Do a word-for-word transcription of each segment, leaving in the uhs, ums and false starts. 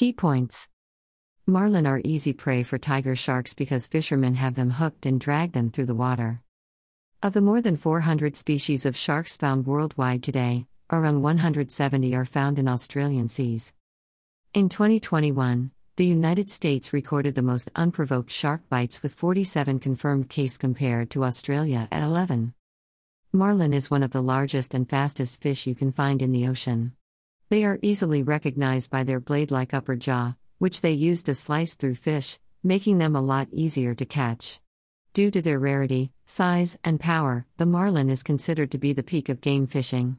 Key points. Marlin are easy prey for tiger sharks because fishermen have them hooked and drag them through the water. Of the more than four hundred species of sharks found worldwide today, around one hundred seventy are found in Australian seas. In twenty twenty-one, the United States recorded the most unprovoked shark bites with forty-seven confirmed cases compared to Australia at eleven. Marlin is one of the largest and fastest fish you can find in the ocean. They are easily recognized by their blade-like upper jaw, which they use to slice through fish, making them a lot easier to catch. Due to their rarity, size, and power, the marlin is considered to be the peak of game fishing.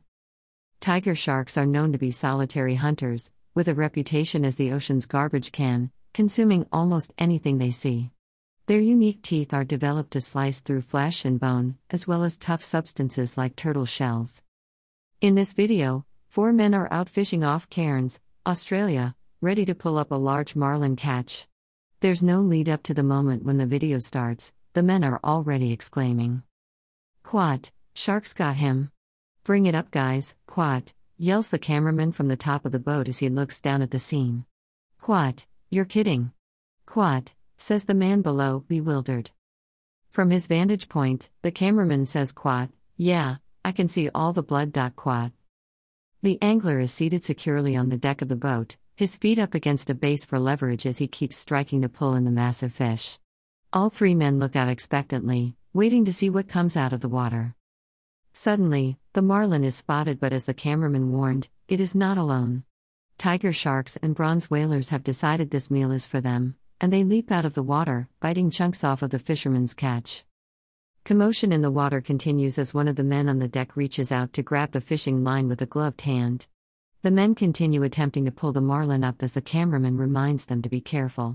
Tiger sharks are known to be solitary hunters, with a reputation as the ocean's garbage can, consuming almost anything they see. Their unique teeth are developed to slice through flesh and bone, as well as tough substances like turtle shells. In this video, four men are out fishing off Cairns, Australia, ready to pull up a large marlin catch. There's no lead up to the moment when the video starts, the men are already exclaiming, "Quat, shark's got him. Bring it up guys, Quat," yells the cameraman from the top of the boat as he looks down at the scene. "Quat, you're kidding." "Quat," says the man below, bewildered. From his vantage point, the cameraman says, "Quat, yeah, I can see all the blood. Quat." The angler is seated securely on the deck of the boat, his feet up against a base for leverage as he keeps striking to pull in the massive fish. All three men look out expectantly, waiting to see what comes out of the water. Suddenly, the marlin is spotted, but as the cameraman warned, it is not alone. Tiger sharks and bronze whalers have decided this meal is for them, and they leap out of the water, biting chunks off of the fisherman's catch. Commotion in the water continues as one of the men on the deck reaches out to grab the fishing line with a gloved hand. The men continue attempting to pull the marlin up as the cameraman reminds them to be careful.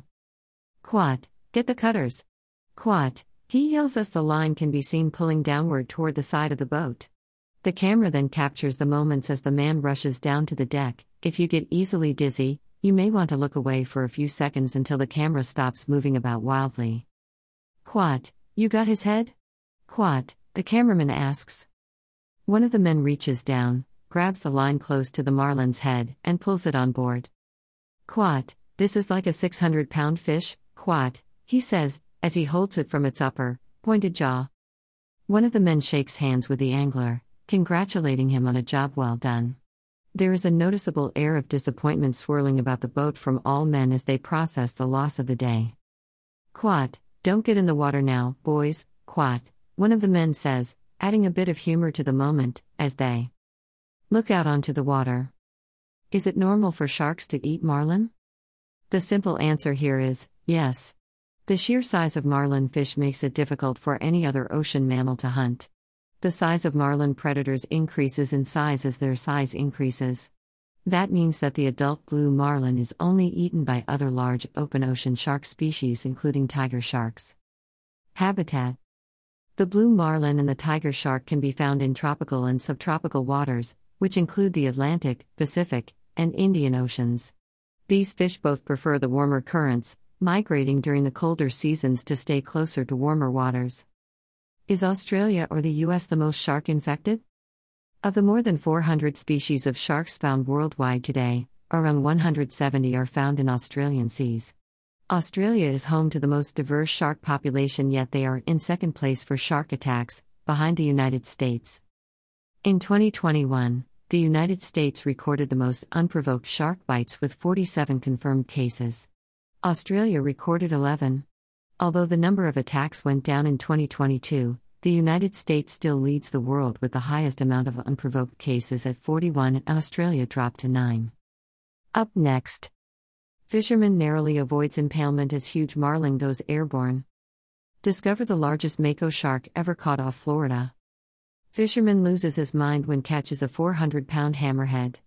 "Quat, get the cutters. Quat," he yells as the line can be seen pulling downward toward the side of the boat. The camera then captures the moments as the man rushes down to the deck. If you get easily dizzy, you may want to look away for a few seconds until the camera stops moving about wildly. "Quat, you got his head?" "Quat," the cameraman asks. One of the men reaches down, grabs the line close to the marlin's head, and pulls it on board. "Quat, this is like a six hundred pound fish, Quat," he says, as he holds it from its upper, pointed jaw. One of the men shakes hands with the angler, congratulating him on a job well done. There is a noticeable air of disappointment swirling about the boat from all men as they process the loss of the day. "Quat, don't get in the water now, boys, Quat," one of the men says, adding a bit of humor to the moment, as they look out onto the water. Is it normal for sharks to eat marlin? The simple answer here is, yes. The sheer size of marlin fish makes it difficult for any other ocean mammal to hunt. The size of marlin predators increases in size as their size increases. That means that the adult blue marlin is only eaten by other large open ocean shark species including tiger sharks. Habitat. The blue marlin and the tiger shark can be found in tropical and subtropical waters, which include the Atlantic, Pacific, and Indian Oceans. These fish both prefer the warmer currents, migrating during the colder seasons to stay closer to warmer waters. Is Australia or the U S the most shark-infected? Of the more than four hundred species of sharks found worldwide today, around one hundred seventy are found in Australian seas. Australia is home to the most diverse shark population, yet they are in second place for shark attacks, behind the United States. In twenty twenty-one, the United States recorded the most unprovoked shark bites with forty-seven confirmed cases. Australia recorded eleven. Although the number of attacks went down in twenty twenty-two, the United States still leads the world with the highest amount of unprovoked cases at forty-one, and Australia dropped to nine. Up next. Fisherman narrowly avoids impalement as huge marlin goes airborne. Discover the largest mako shark ever caught off Florida. Fisherman loses his mind when catches a four hundred pound hammerhead.